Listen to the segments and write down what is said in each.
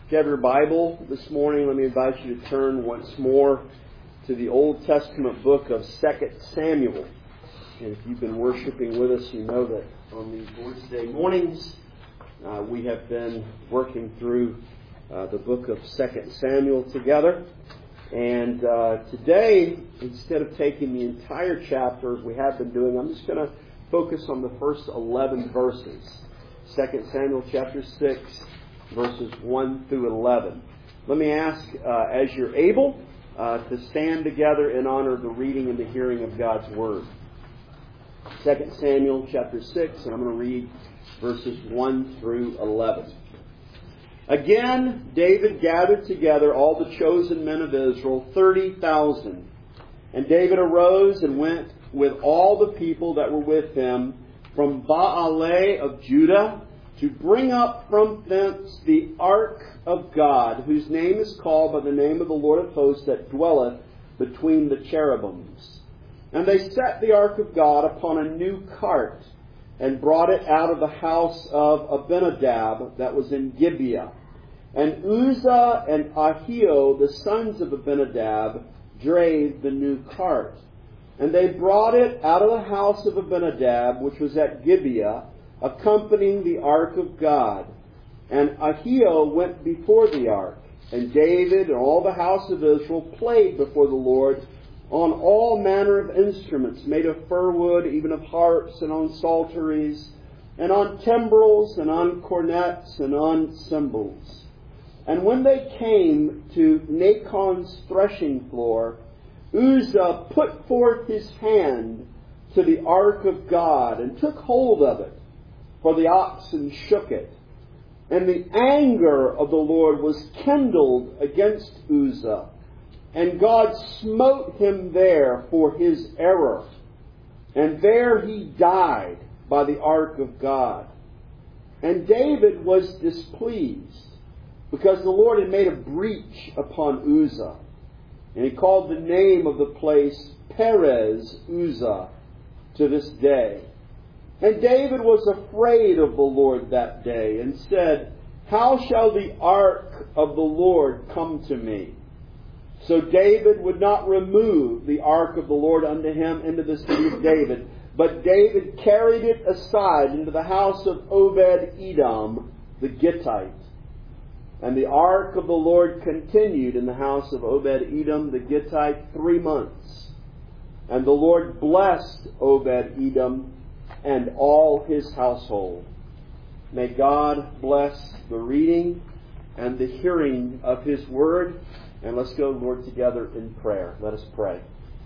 If you have your Bible this morning, let me invite you to turn once more to the Old Testament book of 2 Samuel. And if you've been worshiping with us, you know that on these Wednesday mornings we have been working through the book of 2 Samuel together. And today, instead of taking the entire chapter as we have been doing, I'm just going to focus on the first 11 verses. 2 Samuel chapter 6, verses 1 through 11. Let me ask, as you're able, to stand together in honor of the reading and the hearing of God's Word. 2 Samuel chapter 6, and I'm going to read verses 1 through 11. Again, David gathered together all the chosen men of Israel, 30,000. And David arose and went with all the people that were with him from Baalah of Judah to bring up from thence the ark of God, whose name is called by the name of the Lord of hosts that dwelleth between the cherubims. And they set the ark of God upon a new cart and brought it out of the house of Abinadab that was in Gibeah. And Uzzah and Ahio, the sons of Abinadab, drave the new cart. And they brought it out of the house of Abinadab, which was at Gibeah, accompanying the ark of God. And Ahio went before the ark. And David and all the house of Israel played before the Lord on all manner of instruments made of fir wood, even of harps, and on psalteries, and on timbrels, and on cornets, and on cymbals. And when they came to Nachon's threshing floor, Uzzah put forth his hand to the ark of God and took hold of it, for the oxen shook it. And the anger of the Lord was kindled against Uzzah, and God smote him there for his error. And there he died by the ark of God. And David was displeased, because the Lord had made a breach upon Uzzah. And he called the name of the place Perez Uzzah to this day. And David was afraid of the Lord that day, and said, "How shall the ark of the Lord come to me?" So David would not remove the ark of the Lord unto him into the city of David, but David carried it aside into the house of Obed-Edom the Gittite. And the ark of the Lord continued in the house of Obed-Edom the Gittite 3 months. And the Lord blessed Obed-Edom and all his household. May God bless the reading and the hearing of His Word. And let's go, Lord, together in prayer. Let us pray.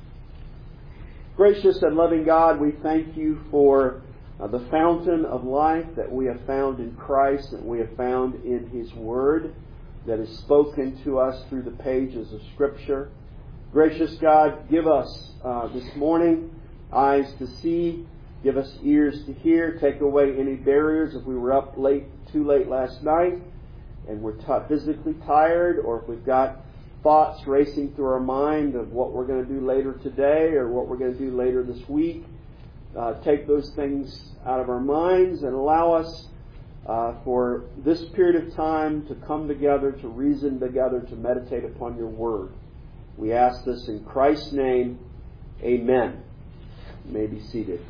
Gracious and loving God, we thank You for the fountain of life that we have found in Christ, that we have found in His Word, that is spoken to us through the pages of Scripture. Gracious God, give us this morning eyes to see, give us ears to hear, take away any barriers if we were up too late last night and we're physically tired, or if we've got thoughts racing through our mind of what we're going to do later today or what we're going to do later this week. Take those things out of our minds and allow us for this period of time to come together, to reason together, to meditate upon Your Word. We ask this in Christ's name. Amen. You may be seated.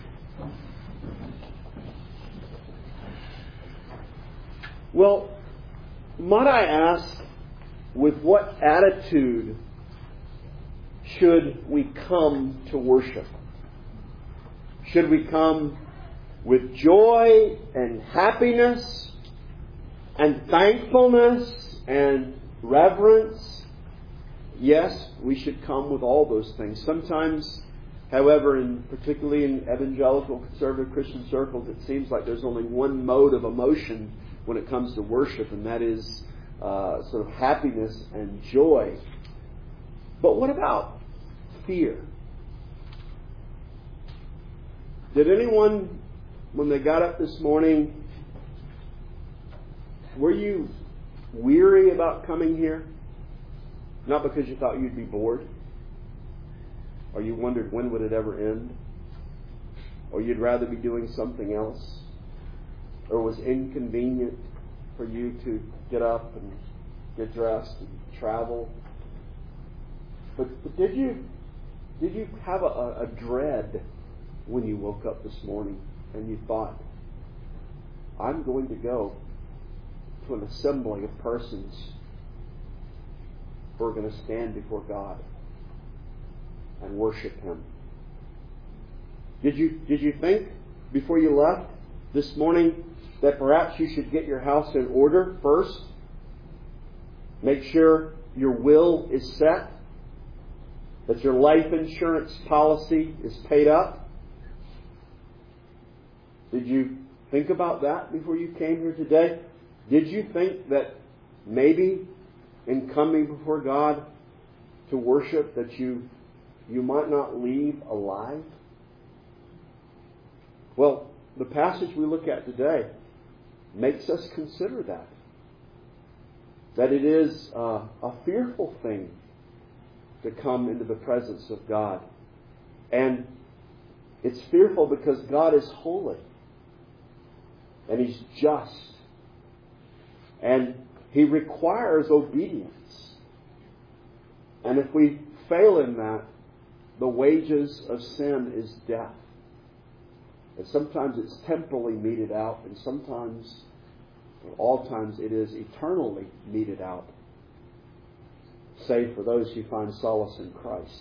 Well, might I ask, with what attitude should we come to worship? Should we come with joy and happiness and thankfulness and reverence? Yes, we should come with all those things. Sometimes, however, particularly in evangelical conservative Christian circles, it seems like there's only one mode of emotion when it comes to worship, and that is sort of happiness and joy. But what about fear? Did anyone, when they got up this morning, were you weary about coming here? Not because you thought you'd be bored, or you wondered when would it ever end, or you'd rather be doing something else, or was inconvenient, for you to get up and get dressed and travel. But did you have a dread when you woke up this morning and you thought, I'm going to go to an assembly of persons who are going to stand before God and worship Him? Did you think before you left this morning that perhaps you should get your house in order first? Make sure your will is set, that your life insurance policy is paid up? Did you think about that before you came here today? Did you think that maybe in coming before God to worship that you might not leave alive? Well, the passage we look at today makes us consider that. That it is a fearful thing to come into the presence of God. And it's fearful because God is holy. And He's just. And He requires obedience. And if we fail in that, the wages of sin is death. And sometimes it's temporally meted out, and sometimes, or all times, it is eternally meted out, save for those who find solace in Christ.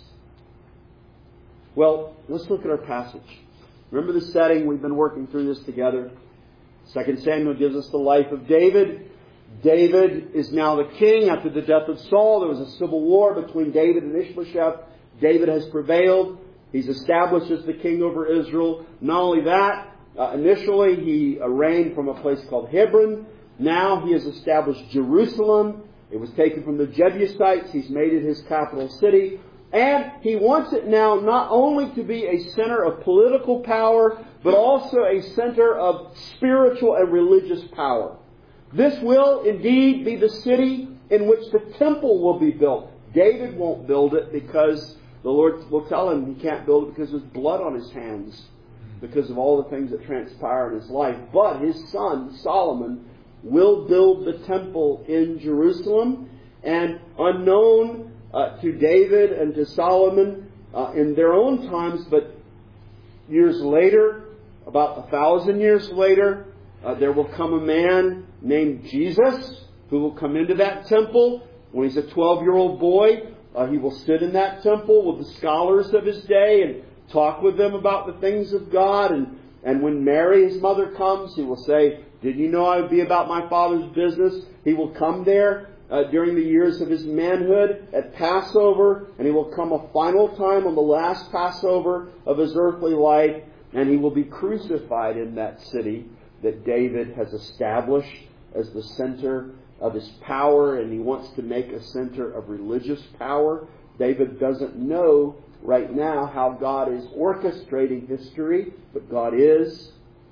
Well, let's look at our passage. Remember the setting? We've been working through this together. 2 Samuel gives us the life of David. David is now the king after the death of Saul. There was a civil war between David and Ishbosheth. David has prevailed. He's established as the king over Israel. Not only that, initially he reigned from a place called Hebron. Now he has established Jerusalem. It was taken from the Jebusites. He's made it his capital city. And he wants it now not only to be a center of political power, but also a center of spiritual and religious power. This will indeed be the city in which the temple will be built. David won't build it because the Lord will tell him he can't build it because there's blood on his hands, because of all the things that transpire in his life. But his son, Solomon, will build the temple in Jerusalem. And unknown to David and to Solomon in their own times, but years later, about 1,000 years later, there will come a man named Jesus who will come into that temple. When he's a 12-year-old boy, he will sit in that temple with the scholars of his day and talk with them about the things of God. And when Mary, his mother, comes, he will say, "Did you know I would be about my Father's business?" He will come there during the years of his manhood at Passover, and he will come a final time on the last Passover of his earthly life, and he will be crucified in that city that David has established as the center of his power, and he wants to make a center of religious power. David doesn't know right now how God is orchestrating history, but God is.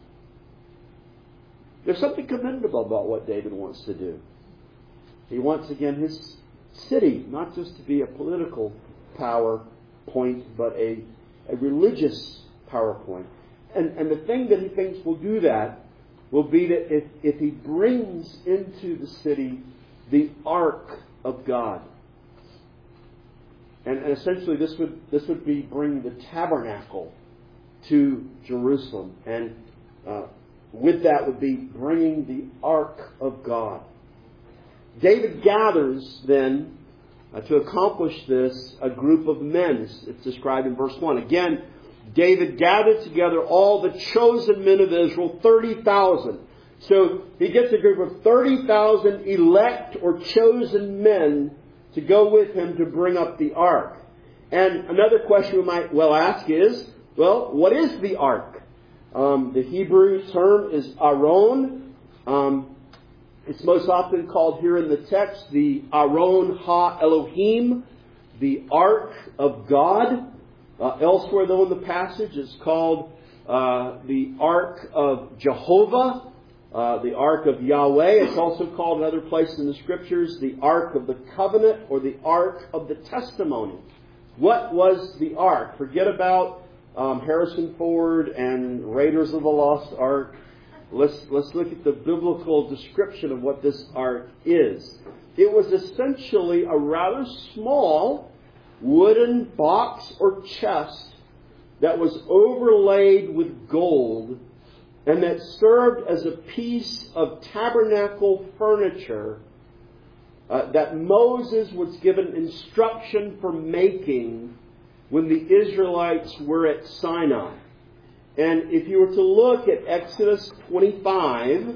There's something commendable about what David wants to do. He wants, again, his city not just to be a political power point, but a religious power point. And the thing that he thinks will do that will be that if he brings into the city the Ark of God. And essentially this would be bringing the tabernacle to Jerusalem. And with that would be bringing the Ark of God. David gathers then, to accomplish this, a group of men. It's described in verse 1. Again, David gathered together all the chosen men of Israel, 30,000. So he gets a group of 30,000 elect or chosen men to go with him to bring up the ark. And another question we might well ask is, well, what is the ark? The Hebrew term is Aron. It's most often called here in the text the Aron Ha-Elohim, the Ark of God. Elsewhere, though, in the passage, it's called the Ark of Jehovah, the Ark of Yahweh. It's also called in other places in the Scriptures the Ark of the Covenant or the Ark of the Testimony. What was the Ark? Forget about Harrison Ford and Raiders of the Lost Ark. Let's look at the biblical description of what this ark is. It was essentially a rather small wooden box or chest that was overlaid with gold and that served as a piece of tabernacle furniture that Moses was given instruction for making when the Israelites were at Sinai. And if you were to look at Exodus 25,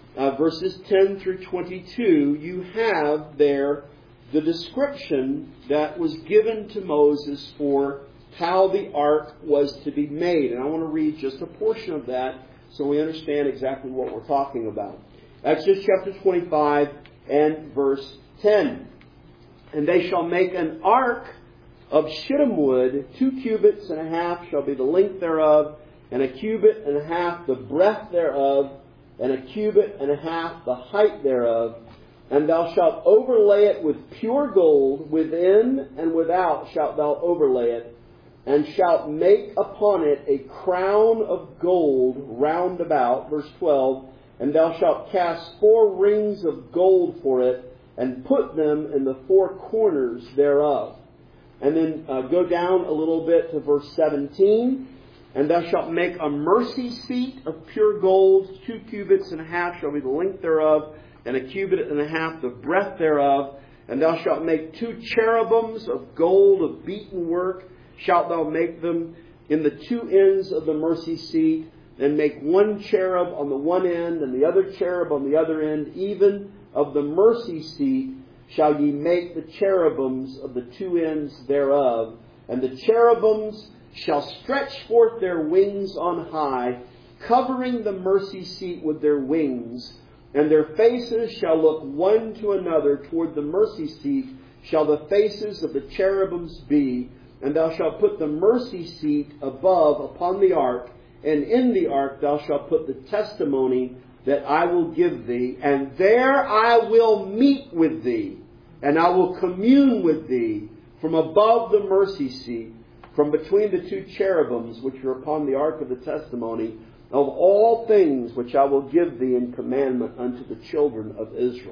verses 10 through 22, you have there the description that was given to Moses for how the ark was to be made. And I want to read just a portion of that so we understand exactly what we're talking about. Exodus chapter 25 and verse 10. And they shall make an ark of shittim wood, 2 cubits and a half shall be the length thereof, and a cubit and a half the breadth thereof, and a cubit and a half the height thereof. And thou shalt overlay it with pure gold, within and without shalt thou overlay it, and shalt make upon it a crown of gold round about. Verse 12, and thou shalt cast 4 rings of gold for it, and put them in the 4 corners thereof. And then go down a little bit to verse 17. And thou shalt make a mercy seat of pure gold, 2 cubits and a half shall be the length thereof, and a cubit and a half the breadth thereof. And thou shalt make 2 cherubims of gold of beaten work, shalt thou make them in the 2 ends of the mercy seat, and make 1 cherub on the one end, and the other cherub on the other end. Even of the mercy seat shall ye make the cherubims of the 2 ends thereof. And the cherubims shall stretch forth their wings on high, covering the mercy seat with their wings. And their faces shall look one to another toward the mercy seat, shall the faces of the cherubims be. And thou shalt put the mercy seat above upon the ark, and in the ark thou shalt put the testimony that I will give thee. And there I will meet with thee, and I will commune with thee from above the mercy seat, from between the 2 cherubims which are upon the ark of the testimony, of all things which I will give thee in commandment unto the children of Israel.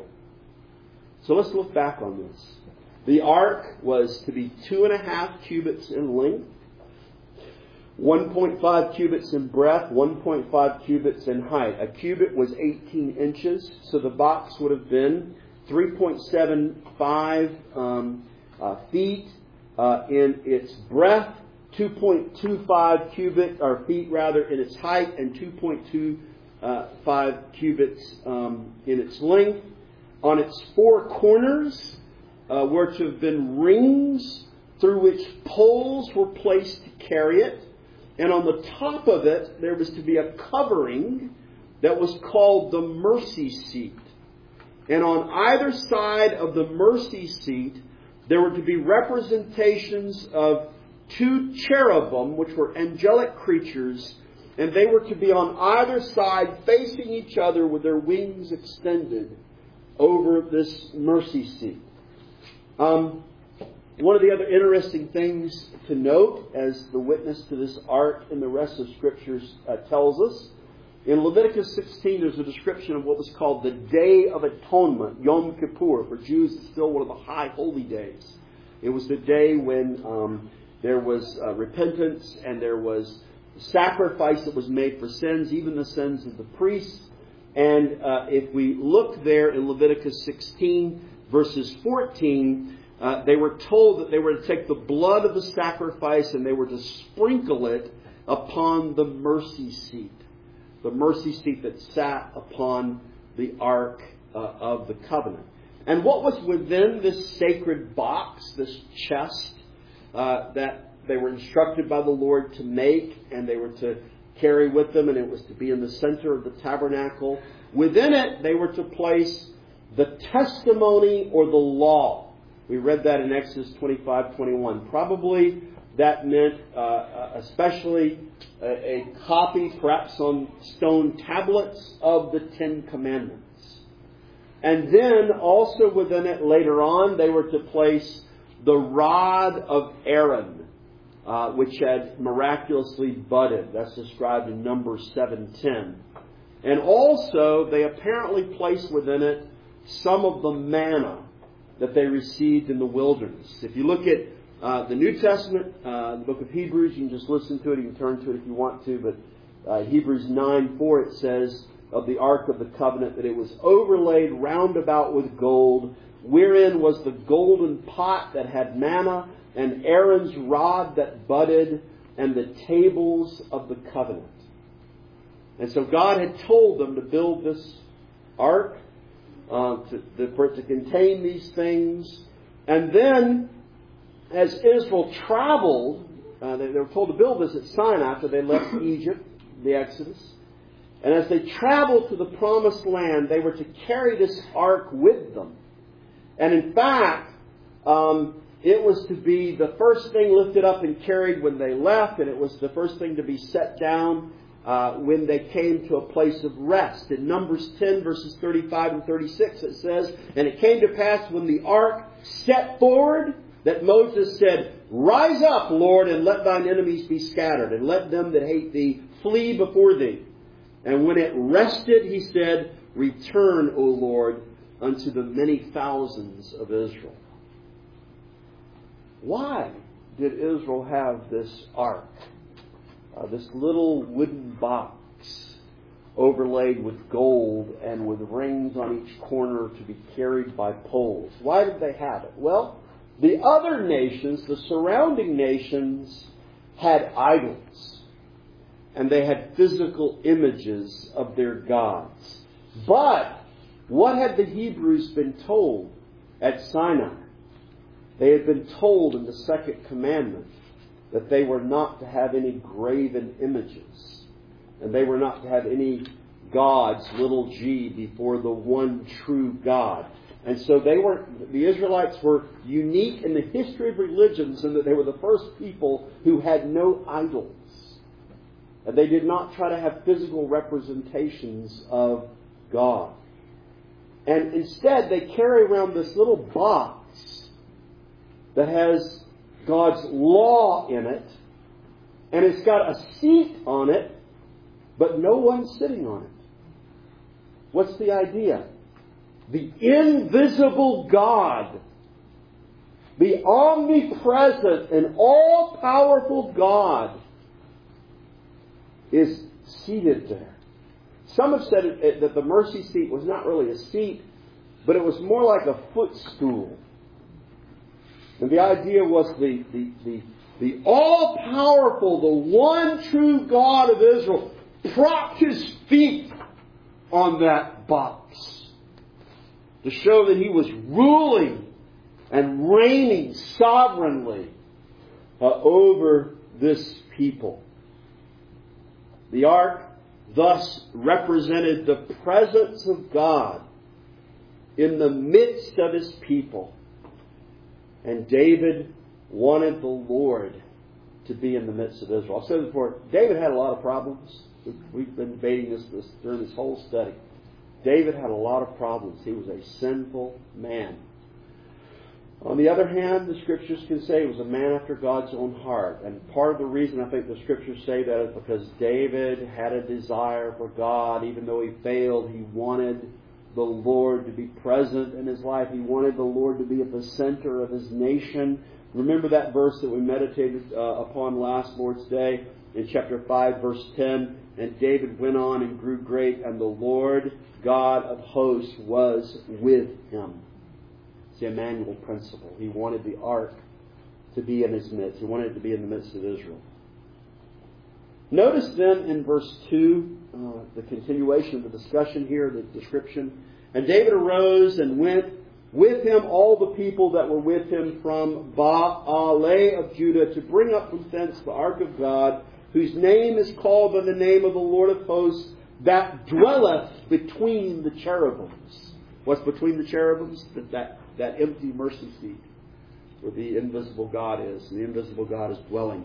So let's look back on this. The ark was to be 2.5 cubits in length, 1.5 cubits in breadth, 1.5 cubits in height. A cubit was 18 inches, so the box would have been 3.75 feet in its breadth, 2.25 feet in its height, and 2.25 cubits in its length. On its 4 corners were to have been rings through which poles were placed to carry it. And on the top of it, there was to be a covering that was called the mercy seat. And on either side of the mercy seat, there were to be representations of 2 cherubim, which were angelic creatures, and they were to be on either side facing each other with their wings extended over this mercy seat. One of the other interesting things to note, as the witness to this ark in the rest of Scriptures tells us, in Leviticus 16 there's a description of what was called the Day of Atonement, Yom Kippur. For Jews, it's still one of the high holy days. It was the day when there was repentance and there was sacrifice that was made for sins, even the sins of the priests. And if we look there in Leviticus 16, verses 14, they were told that they were to take the blood of the sacrifice and they were to sprinkle it upon the mercy seat. The mercy seat that sat upon the ark of the covenant. And what was within this sacred box, this chest, that they were instructed by the Lord to make, and they were to carry with them, and it was to be in the center of the tabernacle. Within it, they were to place the testimony or the law. We read that in Exodus 25:21. Probably that meant especially a copy, perhaps on stone tablets, of the 10 Commandments. And then also within it later on, they were to place the rod of Aaron, which had miraculously budded. That's described in Numbers 7:10. And also, they apparently placed within it some of the manna that they received in the wilderness. If you look at the New Testament, the book of Hebrews, you can just listen to it, you can turn to it if you want to, but Hebrews 9:4, it says of the Ark of the Covenant that it was overlaid round about with gold, wherein was the golden pot that had manna, and Aaron's rod that budded, and the tables of the covenant. And so God had told them to build this ark, for it to contain these things. And then, as Israel traveled, they were told to build this at Sinai after they left Egypt, the Exodus. And as they traveled to the promised land, they were to carry this ark with them. And in fact, it was to be the first thing lifted up and carried when they left, and it was the first thing to be set down when they came to a place of rest. In Numbers 10, verses 35 and 36, it says, "And it came to pass when the ark set forward, that Moses said, Rise up, Lord, and let thine enemies be scattered, and let them that hate thee flee before thee. And when it rested, he said, Return, O Lord, unto the many thousands of Israel." Why did Israel have this ark? This little wooden box overlaid with gold and with rings on each corner to be carried by poles. Why did they have it? Well, the other nations, the surrounding nations, had idols. And they had physical images of their gods. But what had the Hebrews been told at Sinai? They had been told in the second commandment that they were not to have any graven images. And they were not to have any gods, little g, before the one true God. And so the Israelites were unique in the history of religions in that they were the first people who had no idols. And they did not try to have physical representations of God. And instead, they carry around this little box that has God's law in it, and it's got a seat on it, but no one sitting on it. What's the idea? The invisible God, the omnipresent and all-powerful God, is seated there. Some have said that the mercy seat was not really a seat, but it was more like a footstool. And the idea was the all-powerful, the one true God of Israel propped his feet on that box to show that he was ruling and reigning sovereignly over this people. The ark thus represented the presence of God in the midst of his people. And David wanted the Lord to be in the midst of Israel. I've said before, David had a lot of problems. We've been debating this during this whole study. David had a lot of problems. He was a sinful man. On the other hand, the Scriptures can say he was a man after God's own heart. And part of the reason I think the Scriptures say that is because David had a desire for God. Even though he failed, he wanted the Lord to be present in his life. He wanted the Lord to be at the center of his nation. Remember that verse that we meditated upon last Lord's Day in chapter 5, verse 10. And David went on and grew great, and the Lord God of hosts was with him. It's the Emmanuel principle. He wanted the ark to be in his midst. He wanted it to be in the midst of Israel. Notice then in verse 2, the continuation of the discussion here, the description. And David arose and went with him all the people that were with him from Baalah of Judah to bring up from thence the ark of God, whose name is called by the name of the Lord of hosts, that dwelleth between the cherubims. What's between the cherubims? That empty mercy seat where the invisible God is. And the invisible God is dwelling.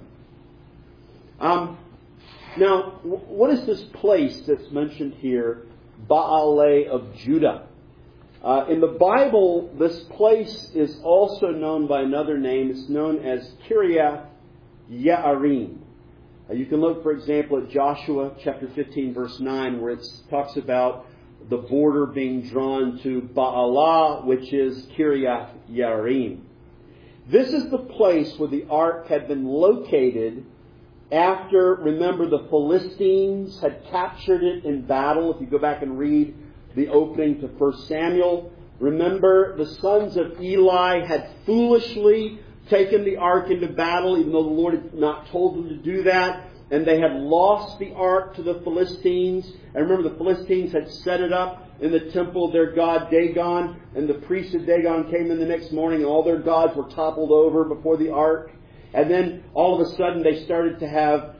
Now, what is this place that's mentioned here, Baalah of Judah? In the Bible, this place is also known by another name. It's known as Kiriath Yearim. You can look, for example, at Joshua chapter 15, verse 9, where it talks about the border being drawn to Baalah, which is Kiriath Yearim. This is the place where the ark had been located after, remember, the Philistines had captured it in battle. If you go back and read the opening to 1 Samuel, remember the sons of Eli had foolishly taken the ark into battle, even though the Lord had not told them to do that. And they had lost the ark to the Philistines. And remember, the Philistines had set it up in the temple of their god Dagon. And the priests of Dagon came in the next morning, and all their gods were toppled over before the ark. And then all of a sudden they started to have,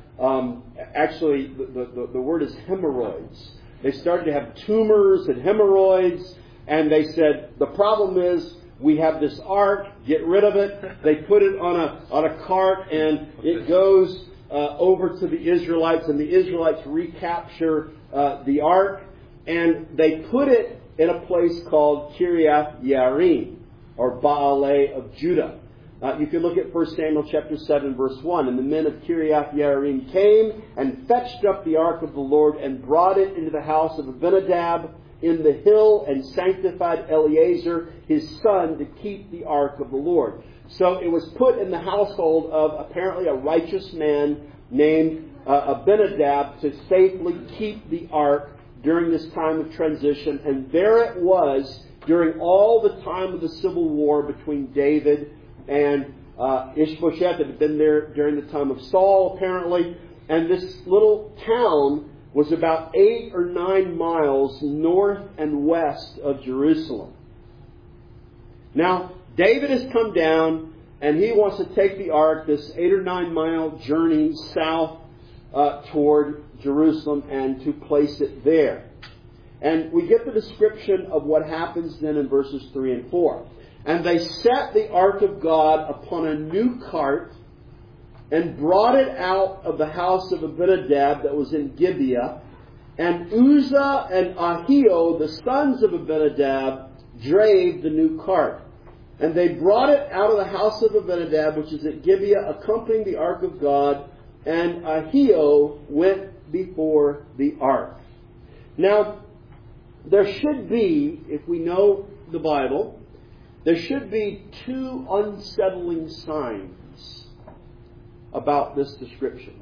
the word is hemorrhoids. They started to have tumors and hemorrhoids. And they said, the problem is, we have this ark, get rid of it. They put it on a cart, and it goes over to the Israelites, and the Israelites recapture the ark, and they put it in a place called Kiriath Yearim, or Baalah of Judah. You can look at 1 Samuel chapter 7, verse 1. And the men of Kiriath Yearim came and fetched up the ark of the Lord and brought it into the house of Abinadab in the hill, and sanctified Eleazar his son to keep the ark of the Lord. So it was put in the household of apparently a righteous man named Abinadab to safely keep the ark during this time of transition. And there it was during all the time of the civil war between David and Ishbosheth. It had been there during the time of Saul, apparently. And this little town was about 8 or 9 miles north and west of Jerusalem. Now, David has come down, and he wants to take the ark, this 8 or 9 mile journey south toward Jerusalem, and to place it there. And we get the description of what happens then in verses 3 and 4. And they set the ark of God upon a new cart, and brought it out of the house of Abinadab that was in Gibeah. And Uzzah and Ahio, the sons of Abinadab, drave the new cart. And they brought it out of the house of Abinadab, which is at Gibeah, accompanying the ark of God. And Ahio went before the ark. Now, there should be, if we know the Bible, there should be 2 unsettling signs about this description.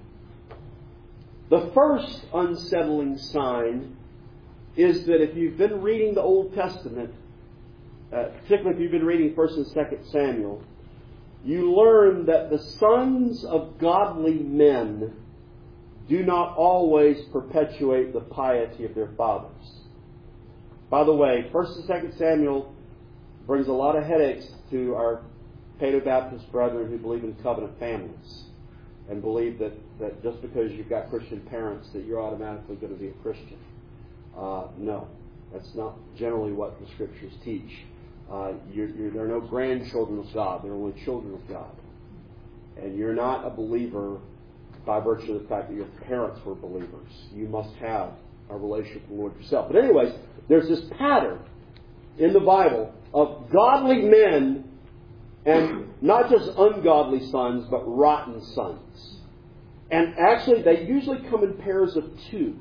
The first unsettling sign is that if you've been reading the Old Testament, particularly if you've been reading 1 and 2 Samuel, you learn that the sons of godly men do not always perpetuate the piety of their fathers. By the way, 1 and 2 Samuel brings a lot of headaches to our Paedo-Baptist brethren who believe in covenant families and believe that just because you've got Christian parents that you're automatically going to be a Christian. No, that's not generally what the Scriptures teach. There are no grandchildren of God. They're only children of God. And you're not a believer by virtue of the fact that your parents were believers. You must have a relationship with the Lord yourself. But anyways, there's this pattern in the Bible of godly men, and not just ungodly sons, but rotten sons. And actually, they usually come in pairs of 2.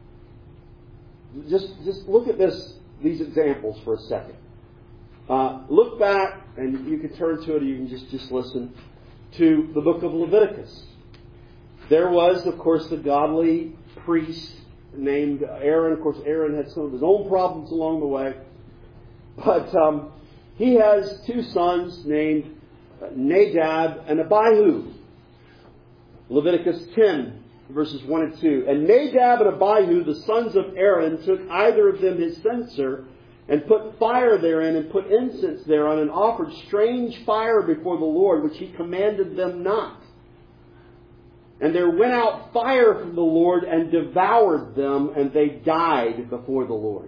Just look at these examples for a second. Look back, and you can turn to it, or you can just listen to the book of Leviticus. There was, of course, the godly priest named Aaron. Of course, Aaron had some of his own problems along the way. But he has 2 sons named Nadab and Abihu. Leviticus 10, verses 1 and 2. And Nadab and Abihu, the sons of Aaron, took either of them his censer, and put fire therein, and put incense thereon, and offered strange fire before the Lord, which he commanded them not. And there went out fire from the Lord, and devoured them, and they died before the Lord.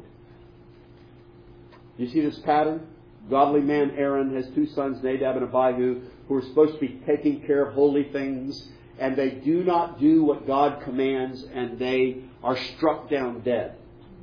Do you see this pattern? Godly man Aaron has 2 sons, Nadab and Abihu, who are supposed to be taking care of holy things, and they do not do what God commands, and they are struck down dead.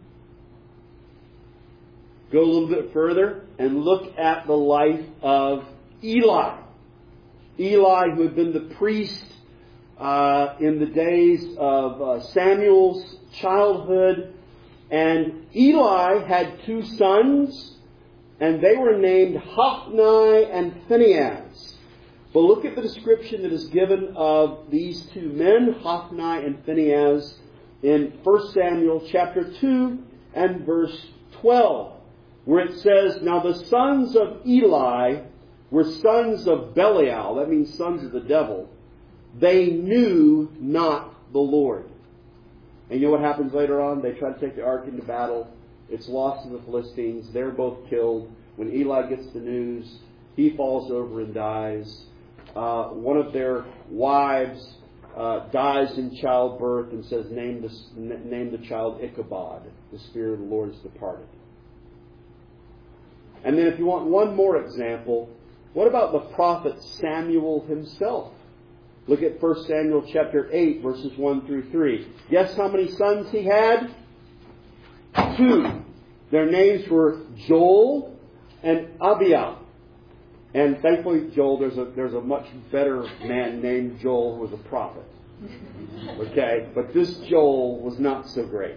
Go a little bit further and look at the life of Eli. Eli, who had been the priest in the days of Samuel's childhood. And Eli had 2 sons, and they were named Hophni and Phinehas. But look at the description that is given of these 2 men, Hophni and Phinehas, in 1 Samuel chapter 2 and verse 12, where it says, "Now the sons of Eli were sons of Belial," that means sons of the devil. "They knew not the Lord." And you know what happens later on? They try to take the ark into battle. It's lost to the Philistines. They're both killed. When Eli gets the news, he falls over and dies. One of their wives dies in childbirth and says, name the child Ichabod. The Spirit of the Lord is departed. And then if you want one more example, what about the prophet Samuel himself? Look at 1 Samuel chapter 8, verses 1 through 3. Guess how many sons he had? 2. Their names were Joel and Abiah. And thankfully, Joel, there's a much better man named Joel who was a prophet. Okay? But this Joel was not so great.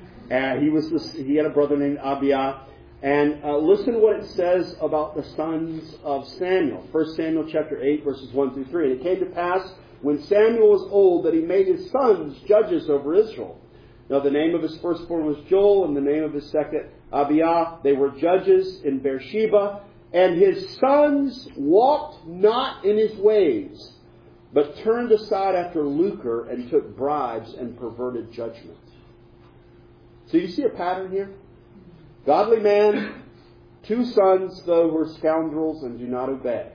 He had a brother named Abiah. And listen what it says about the sons of Samuel. 1 Samuel chapter 8, verses 1 through 3. "And it came to pass, when Samuel was old, that he made his sons judges over Israel. Now the name of his firstborn was Joel, and the name of his second Abiah. They were judges in Beersheba. And his sons walked not in his ways, but turned aside after lucre, and took bribes, and perverted judgment." So you see a pattern here? Godly man, 2 sons, though, who are scoundrels and do not obey.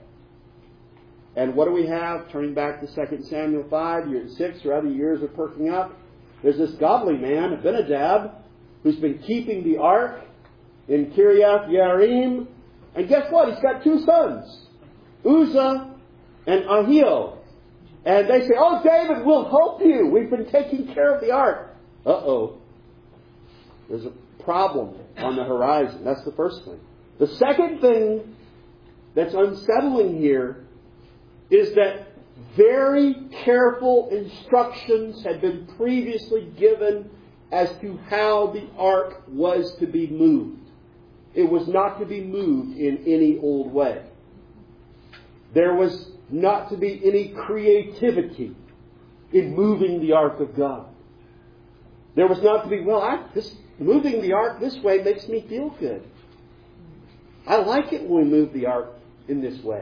And what do we have? Turning back to 2 Samuel 5, year 6, or other years are perking up. There's this godly man, Abinadab, who's been keeping the ark in Kiriath Yearim. And guess what? He's got 2 sons, Uzzah and Ahio. And they say, "Oh, David, we'll help you. We've been taking care of the ark." Uh-oh. There's a problem on the horizon. That's the first thing. The second thing that's unsettling here is that very careful instructions had been previously given as to how the ark was to be moved. It was not to be moved in any old way. There was not to be any creativity in moving the ark of God. There was not to be, moving the ark this way makes me feel good. I like it when we move the ark in this way.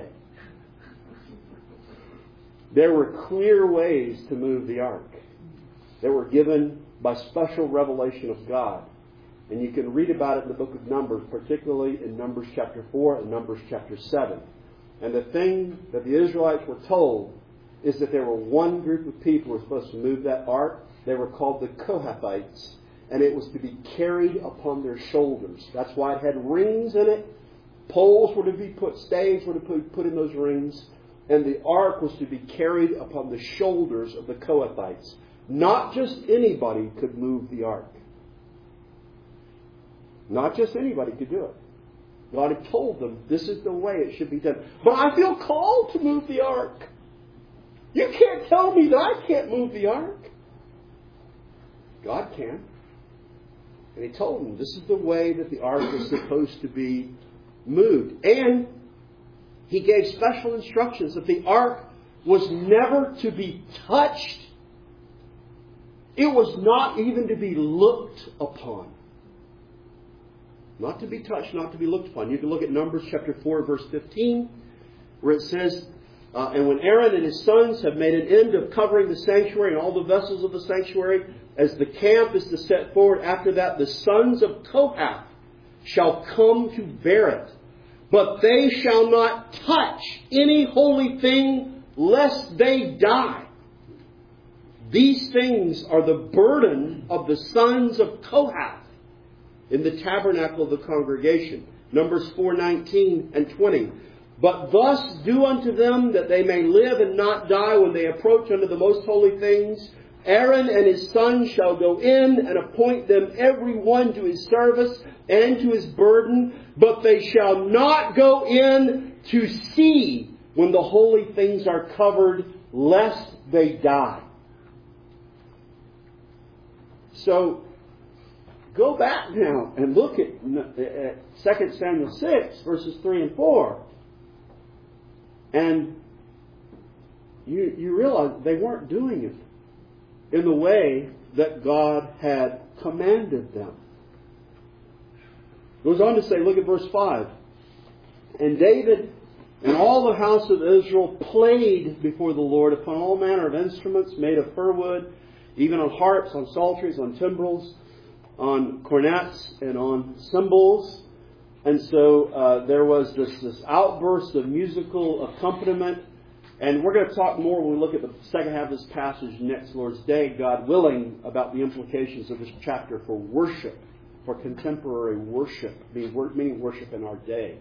There were clear ways to move the ark that were given by special revelation of God. And you can read about it in the book of Numbers, particularly in Numbers chapter 4 and Numbers chapter 7. And the thing that the Israelites were told is that there were one group of people who were supposed to move that ark. They were called the Kohathites. And it was to be carried upon their shoulders. That's why it had rings in it. Poles were to be put, staves were to be put in those rings. And the ark was to be carried upon the shoulders of the Kohathites. Not just anybody could move the ark. Not just anybody could do it. God had told them this is the way it should be done. But I feel called to move the ark. You can't tell me that I can't move the ark. God can. And He told them this is the way that the ark is supposed to be moved. And He gave special instructions that the ark was never to be touched. It was not even to be looked upon. Not to be touched, not to be looked upon. You can look at Numbers chapter 4, verse 15, where it says, and when Aaron and his sons have made an end of covering the sanctuary and all the vessels of the sanctuary, as the camp is to set forward after that, the sons of Kohath shall come to bear it. But they shall not touch any holy thing, lest they die. These things are the burden of the sons of Kohath in the tabernacle of the congregation. Numbers 4:19 and 20. But thus do unto them that they may live and not die when they approach unto the most holy things. Aaron and his sons shall go in and appoint them every one to his service and to his burden. But they shall not go in to see when the holy things are covered, lest they die. So, go back now and look at 2 Samuel 6, verses 3 and 4. And you realize they weren't doing it in the way that God had commanded them. Goes on to say, look at verse 5. And David and all the house of Israel played before the Lord upon all manner of instruments made of fir wood, even on harps, on psalteries, on timbrels, on cornets, and on cymbals. And so there was this outburst of musical accompaniment. And we're going to talk more when we look at the second half of this passage next Lord's Day, God willing, about the implications of this chapter for worship, for contemporary worship, meaning worship in our day.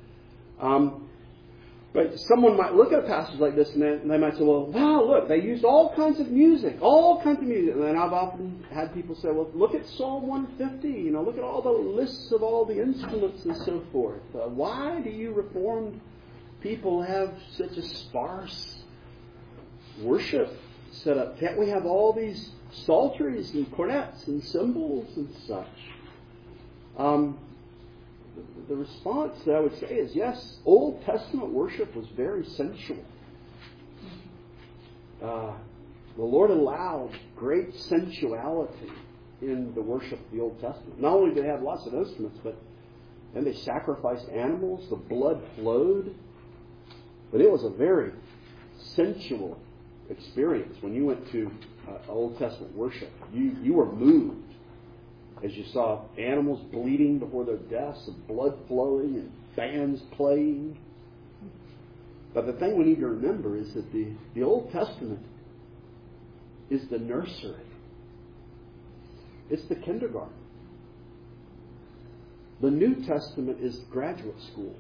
But someone might look at a passage like this and they might say, well, wow, look, they used all kinds of music. And then I've often had people say, well, look at Psalm 150. Look at all the lists of all the instruments and so forth. Why do you Reformed people have such a sparse worship set up? Can't we have all these psalteries and cornets and cymbals and such? The response that I would say is yes, Old Testament worship was very sensual. The Lord allowed great sensuality in the worship of the Old Testament. Not only did they have lots of instruments, but then they sacrificed animals, the blood flowed. But it was a very sensual experience when you went to Old Testament worship. You were moved as you saw animals bleeding before their deaths, and blood flowing, and bands playing. But the thing we need to remember is that the Old Testament is the nursery. It's the kindergarten. The New Testament is graduate school.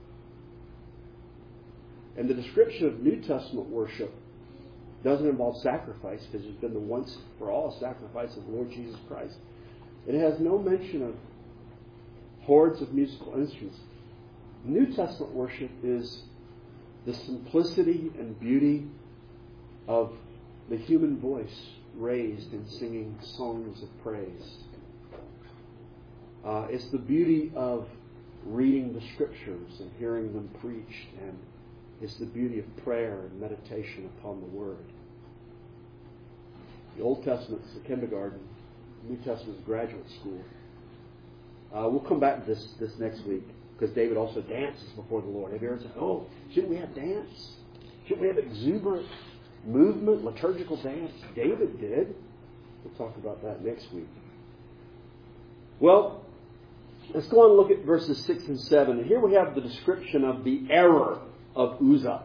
And the description of New Testament worship doesn't involve sacrifice, because there's been the once for all sacrifice of the Lord Jesus Christ. It has no mention of hordes of musical instruments. New Testament worship is the simplicity and beauty of the human voice raised in singing songs of praise. It's the beauty of reading the Scriptures and hearing them preached, and it's the beauty of prayer and meditation upon the Word. The Old Testament is the kindergarten. New Testament is graduate school. We'll come back to this next week, because David also dances before the Lord. Have you ever said, oh, shouldn't we have dance? Shouldn't we have exuberant movement, liturgical dance? David did. We'll talk about that next week. Well, let's go on and look at verses 6 and 7. And here we have the description of the error of Uzzah.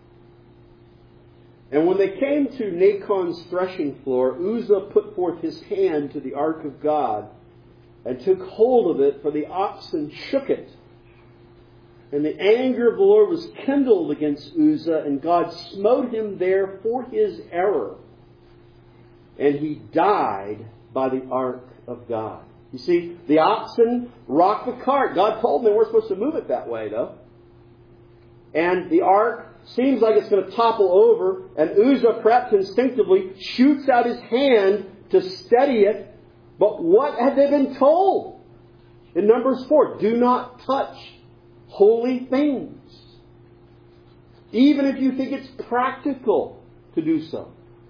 And when they came to Nachon's threshing floor, Uzzah put forth his hand to the ark of God and took hold of it, for the oxen shook it. And the anger of the Lord was kindled against Uzzah, and God smote him there for his error. And he died by the ark of God. You see, the oxen rocked the cart. God told them they weren't supposed to move it that way, though. And the ark seems like it's going to topple over, and Uzzah, perhaps instinctively, shoots out his hand to steady it. But what had they been told? In Numbers 4, do not touch holy things, even if you think it's practical to do so.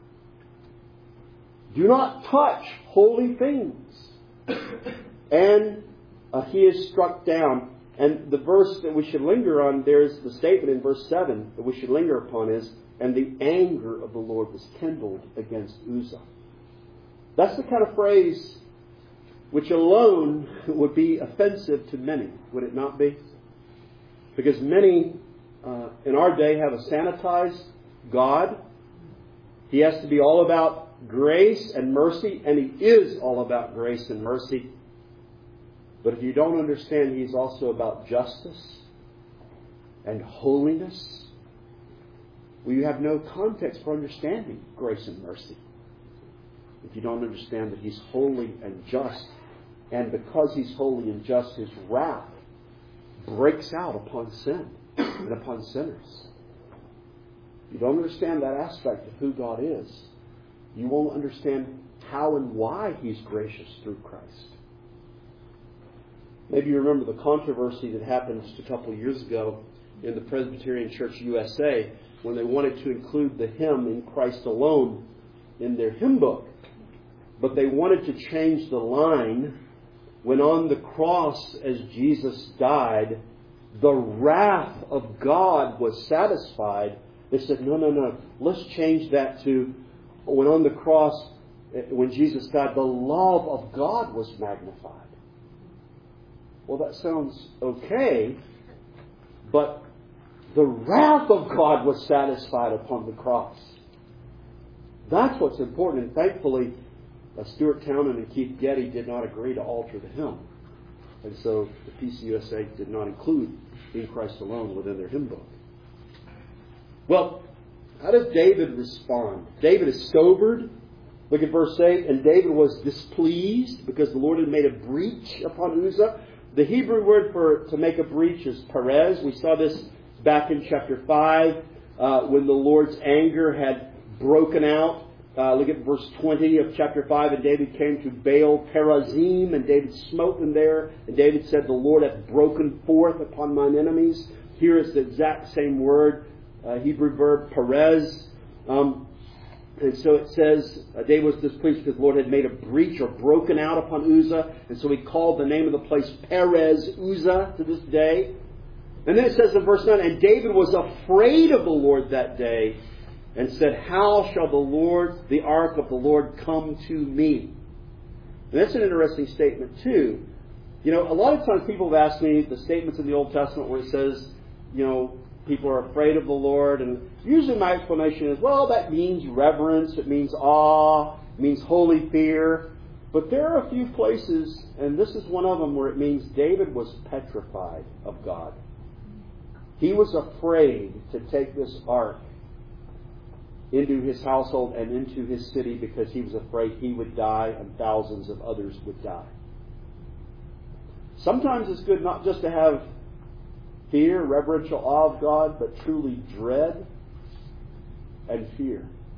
Do not touch holy things. And he is struck down. And the verse that we should linger on, there's the statement in verse 7 that we should linger upon is, and the anger of the Lord was kindled against Uzzah. That's the kind of phrase which alone would be offensive to many, would it not be? Because many in our day have a sanitized God. He has to be all about grace and mercy, and he is all about grace and mercy. But if you don't understand, he's also about justice and holiness. Well, you have no context for understanding grace and mercy if you don't understand that he's holy and just. And because he's holy and just, his wrath breaks out upon sin and upon sinners. you don't understand that aspect of who God is, you won't understand how and why He's gracious through Christ. Maybe you remember the controversy that happened just a couple of years ago in the Presbyterian Church USA when they wanted to include the hymn "In Christ Alone" in their hymn book. But they wanted to change the line, "When on the cross as Jesus died, the wrath of God was satisfied." They said, no. Let's change that to, "When on the cross, when Jesus died, the love of God was magnified." Well, that sounds okay, but the wrath of God was satisfied upon the cross. That's what's important. And thankfully, Stuart Townend and Keith Getty did not agree to alter the hymn. And so the PCUSA did not include "In Christ Alone" within their hymn book. Well, how does David respond? David is sobered. Look at verse 8. "And David was displeased because the Lord had made a breach upon Uzzah." The Hebrew word to make a breach is perez. We saw this back in chapter 5 when the Lord's anger had broken out. Look at verse 20 of chapter 5. "And David came to Baal Perazim, and David smote them there. And David said, 'The Lord hath broken forth upon mine enemies.'" Here is the exact same word, Hebrew verb, perez. And so it says, David was displeased because the Lord had made a breach or broken out upon Uzzah. And so he called the name of the place Perez Uzzah to this day. And then it says in verse 9, "And David was afraid of the Lord that day, and said, 'How shall the ark of the Lord come to me?'" And that's an interesting statement too. You know, a lot of times people have asked me the statements in the Old Testament where it says, people are afraid of the Lord. And usually my explanation is, well, that means reverence, it means awe, it means holy fear. But there are a few places, and this is one of them, where it means David was petrified of God. He was afraid to take this ark into his household and into his city because he was afraid he would die and thousands of others would die. Sometimes it's good not just to have fear, reverential awe of God, but truly dread and fear.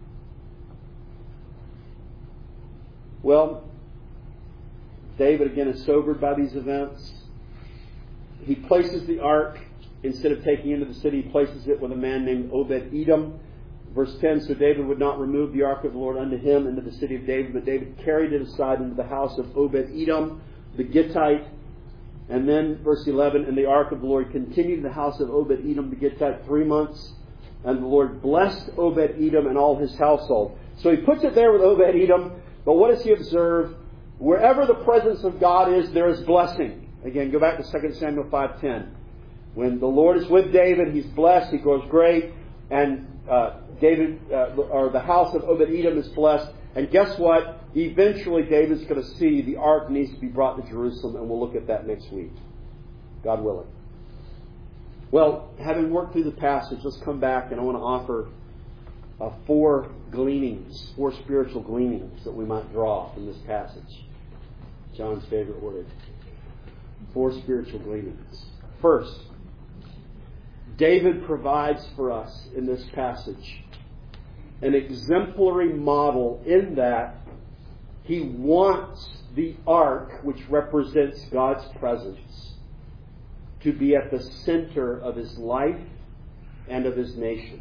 Well, David again is sobered by these events. He places the ark, instead of taking it into the city, he places it with a man named Obed-Edom. Verse 10, "So David would not remove the ark of the Lord unto him into the city of David, but David carried it aside into the house of Obed-Edom, the Gittite." And then verse 11, "And the ark of the Lord continued in the house of Obed-Edom the Gittite 3 months. And the Lord blessed Obed-Edom and all his household." So he puts it there with Obed-Edom, but what does he observe? Wherever the presence of God is, there is blessing. Again, go back to 2 Samuel 5:10. When the Lord is with David, he's blessed, he grows great, and the house of Obed-Edom is blessed. And guess what? Eventually, David's going to see the ark needs to be brought to Jerusalem, and we'll look at that next week, God willing. Well, having worked through the passage, let's come back, and I want to offer 4 spiritual gleanings that we might draw from this passage. John's favorite word. 4 spiritual gleanings. First, David provides for us in this passage an exemplary model in that he wants the ark, which represents God's presence, to be at the center of his life and of his nation.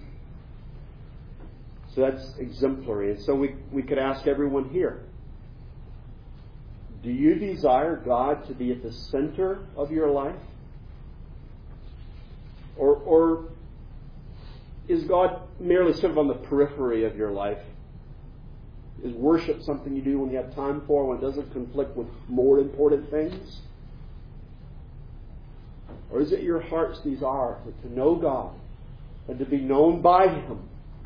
So that's exemplary. And so we could ask everyone here, do you desire God to be at the center of your life? Or is God merely sort of on the periphery of your life? Is worship something you do when you have time for, when it doesn't conflict with more important things? Or is it your heart's desire to know God and to be known by Him?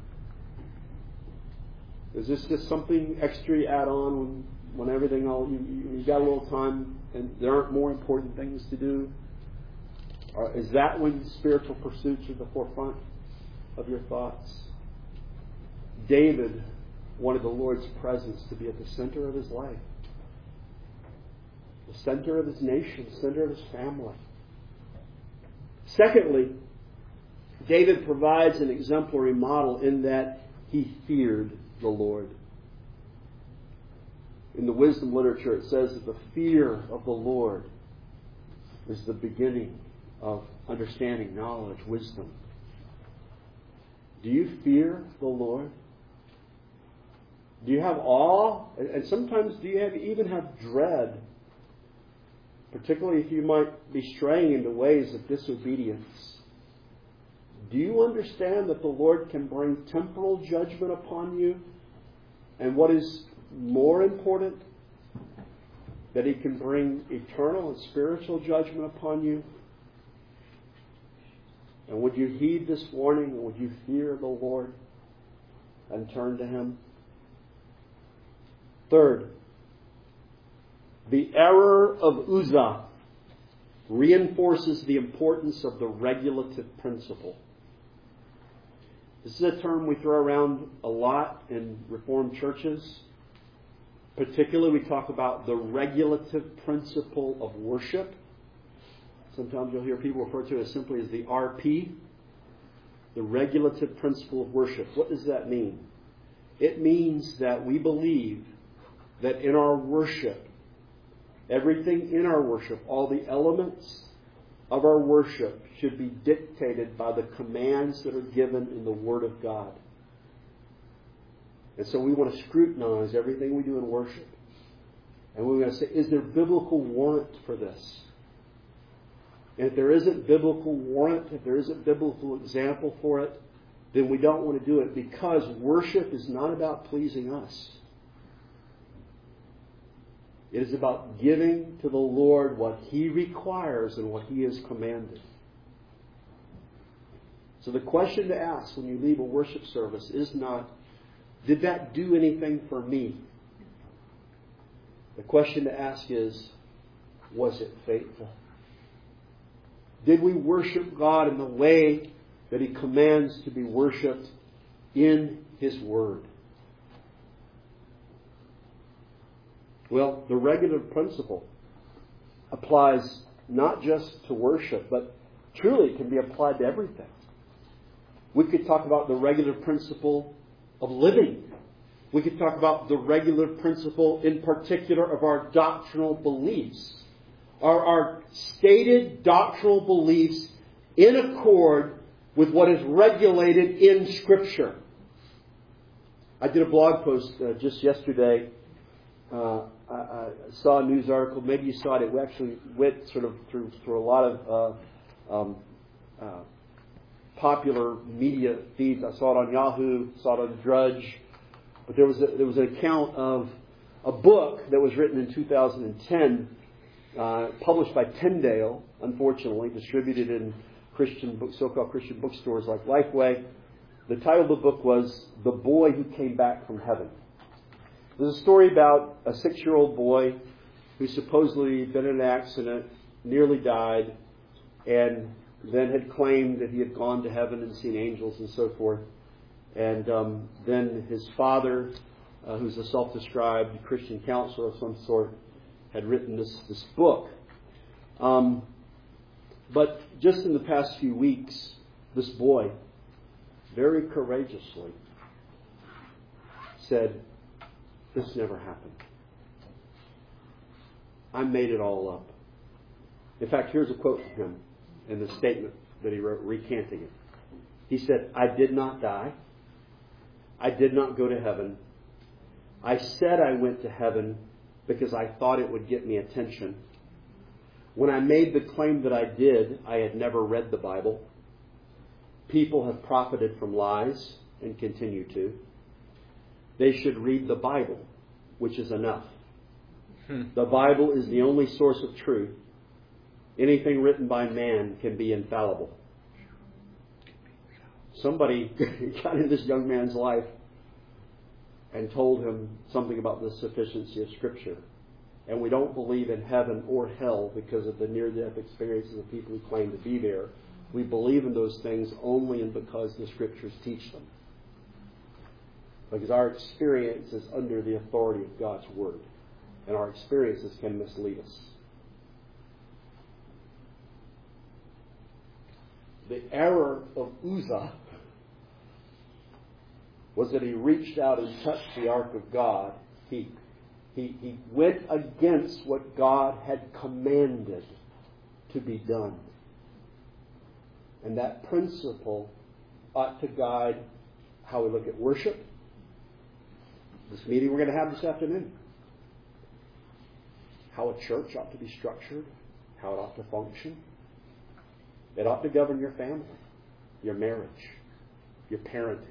Is this just something extra you add on when everything you've got a little time and there aren't more important things to do? Or is that when spiritual pursuits are the forefront of your thoughts? David wanted the Lord's presence to be at the center of his life, the center of his nation, the center of his family. Secondly, David provides an exemplary model in that he feared the Lord. In the wisdom literature, it says that the fear of the Lord is the beginning of understanding, knowledge, wisdom. Do you fear the Lord? Do you have awe? And sometimes do you even have dread? Particularly if you might be straying into ways of disobedience. Do you understand that the Lord can bring temporal judgment upon you? And what is more important, that He can bring eternal and spiritual judgment upon you? And would you heed this warning? And would you fear the Lord and turn to Him? Third, the error of Uzzah reinforces the importance of the regulative principle. This is a term we throw around a lot in Reformed churches. Particularly, we talk about the regulative principle of worship. Sometimes you'll hear people refer to it as simply as the RP, the regulative principle of worship. What does that mean? It means that we believe that in our worship, everything in our worship, all the elements of our worship should be dictated by the commands that are given in the Word of God. And so we want to scrutinize everything we do in worship. And we're going to say, is there biblical warrant for this? And if there isn't biblical warrant, if there isn't biblical example for it, then we don't want to do it, because worship is not about pleasing us. It is about giving to the Lord what He requires and what He has commanded. So the question to ask when you leave a worship service is not, did that do anything for me? The question to ask is, was it faithful? Did we worship God in the way that He commands to be worshipped in His Word? Well, the regulative principle applies not just to worship, but truly it can be applied to everything. We could talk about the regulative principle of living. We could talk about the regulative principle in particular of our doctrinal beliefs. Are our stated doctrinal beliefs in accord with what is regulated in Scripture? I did a blog post just yesterday. I saw a news article. Maybe you saw it. We actually went sort of through a lot of popular media feeds. I saw it on Yahoo, saw it on Drudge. But there was an account of a book that was written in 2010, published by Tyndale, unfortunately, distributed in so-called Christian bookstores like Lifeway. The title of the book was "The Boy Who Came Back from Heaven." It was a story about a 6-year-old boy who supposedly had been in an accident, nearly died, and then had claimed that he had gone to heaven and seen angels and so forth. And then his father, who's a self-described Christian counselor of some sort, had written this book. But just in the past few weeks, this boy, very courageously, said, "This never happened. I made it all up." In fact, here's a quote from him in the statement that he wrote recanting it. He said, "I did not die. I did not go to heaven. I said I went to heaven because I thought it would get me attention. When I made the claim that I did, I had never read the Bible. People have profited from lies and continue to. They should read the Bible, which is enough. The Bible is the only source of truth. Anything written by man can be infallible." Somebody got in this young man's life and told him something about the sufficiency of Scripture. And we don't believe in heaven or hell because of the near-death experiences of people who claim to be there. We believe in those things only and because the Scriptures teach them. Because our experience is under the authority of God's Word. And our experiences can mislead us. The error of Uzzah was that he reached out and touched the ark of God. He went against what God had commanded to be done. And that principle ought to guide how we look at worship. This meeting we're going to have this afternoon. How a church ought to be structured. How it ought to function. It ought to govern your family, your marriage, your parenting.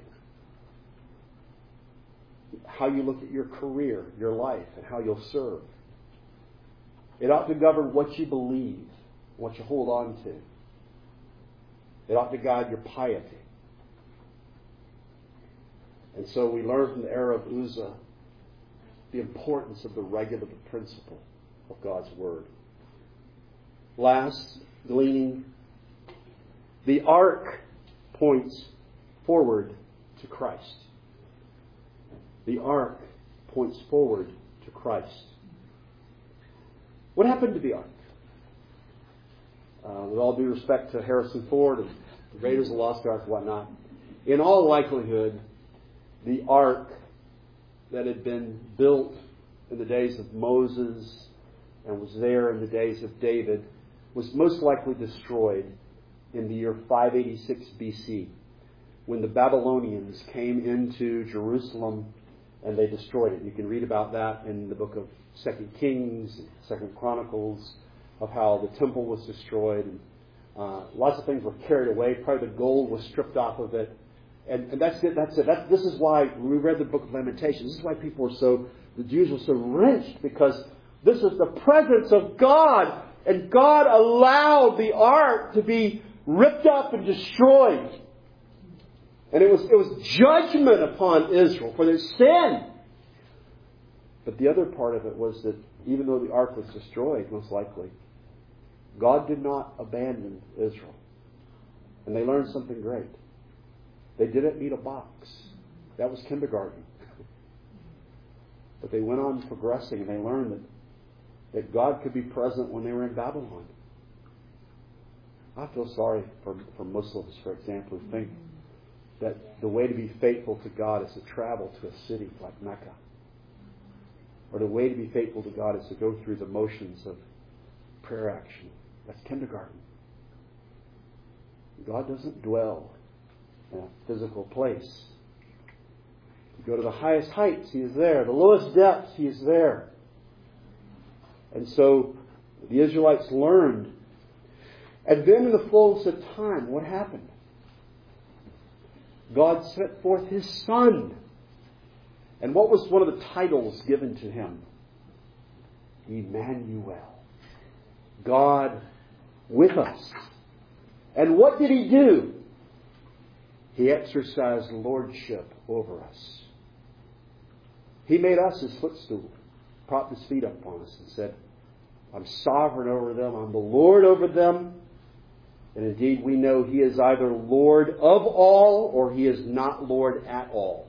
How you look at your career, your life, and how you'll serve. It ought to govern what you believe, what you hold on to. It ought to guide your piety. And so we learn from the era of Uzzah the importance of the regulative principle of God's Word. Last, gleaning. The ark points forward to Christ. The ark points forward to Christ. What happened to the ark? With all due respect to Harrison Ford and the Raiders of the Lost Ark and whatnot, in all likelihood, the ark that had been built in the days of Moses and was there in the days of David was most likely destroyed in the year 586 BC when the Babylonians came into Jerusalem and they destroyed it. You can read about that in the book of 2 Kings, 2 Chronicles, of how the temple was destroyed. And, lots of things were carried away. Probably the gold was stripped off of it. And that's it. This is why we read the book of Lamentations. This is why the Jews were so wrenched, because this is the presence of God. And God allowed the ark to be ripped up and destroyed. And it was judgment upon Israel for their sin. But the other part of it was that even though the ark was destroyed, most likely, God did not abandon Israel. And they learned something great. They didn't need a box. That was kindergarten. But they went on progressing, and they learned that God could be present when they were in Babylon. I feel sorry for Muslims, for example, who think that the way to be faithful to God is to travel to a city like Mecca. Or the way to be faithful to God is to go through the motions of prayer action. That's kindergarten. God doesn't dwell in a physical place. You go to the highest heights, He is there. The lowest depths, He is there. And so the Israelites learned. And then in the fullness of time, what happened? God set forth His Son. And what was one of the titles given to Him? Emmanuel. God with us. And what did He do? He exercised lordship over us. He made us His footstool, propped His feet up on us and said, I'm sovereign over them, I'm the Lord over them. And indeed we know He is either Lord of all or He is not Lord at all.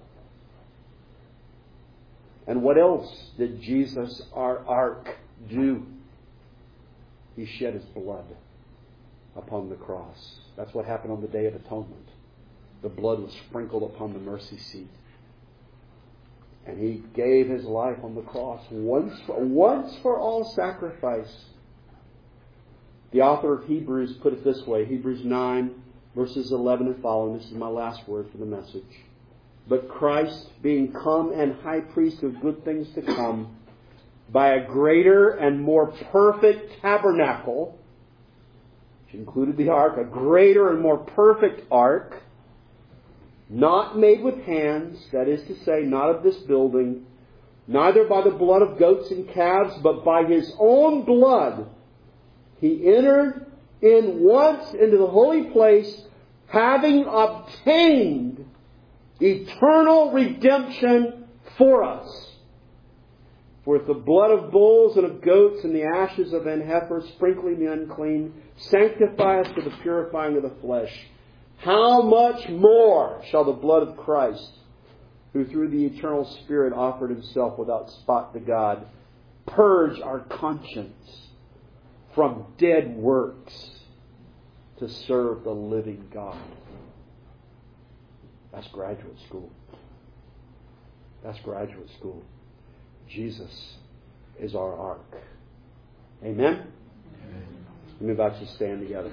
And what else did Jesus, our ark, do? He shed His blood upon the cross. That's what happened on the Day of Atonement. The blood was sprinkled upon the mercy seat. And He gave His life on the cross. Once for all sacrifice. The author of Hebrews put it this way. Hebrews 9, verses 11 and following. This is my last word for the message. But Christ, being come and high priest of good things to come, by a greater and more perfect tabernacle, which included the ark, a greater and more perfect ark, not made with hands, that is to say, not of this building, neither by the blood of goats and calves, but by His own blood, He entered in once into the holy place, having obtained eternal redemption for us. For if the blood of bulls and of goats and the ashes of an heifer, sprinkling the unclean, sanctify us for the purifying of the flesh, how much more shall the blood of Christ, who through the eternal Spirit offered Himself without spot to God, purge our conscience from dead works to serve the living God. That's graduate school. That's graduate school. Jesus is our ark. Amen? Let me invite you to stand together.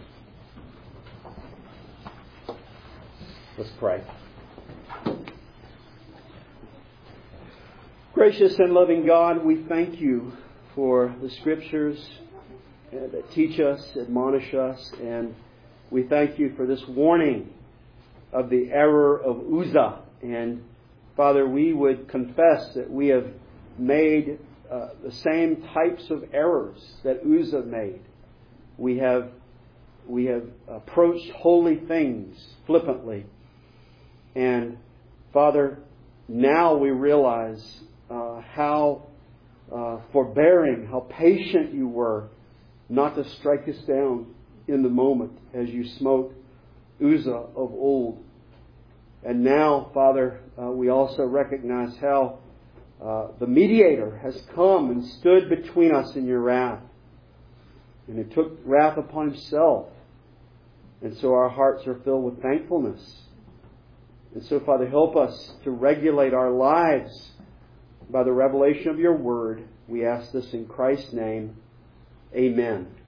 Let's pray. Gracious and loving God, we thank you for the Scriptures that teach us, admonish us, and we thank you for this warning of the error of Uzzah. And Father, we would confess that we have made the same types of errors that Uzzah made. We have approached holy things flippantly. And Father, now we realize how forbearing, how patient you were not to strike us down in the moment as you smote Uzzah of old. And now, Father, we also recognize how the mediator has come and stood between us in your wrath. And he took wrath upon himself. And so our hearts are filled with thankfulness. And so, Father, help us to regulate our lives by the revelation of your word. We ask this in Christ's name. Amen.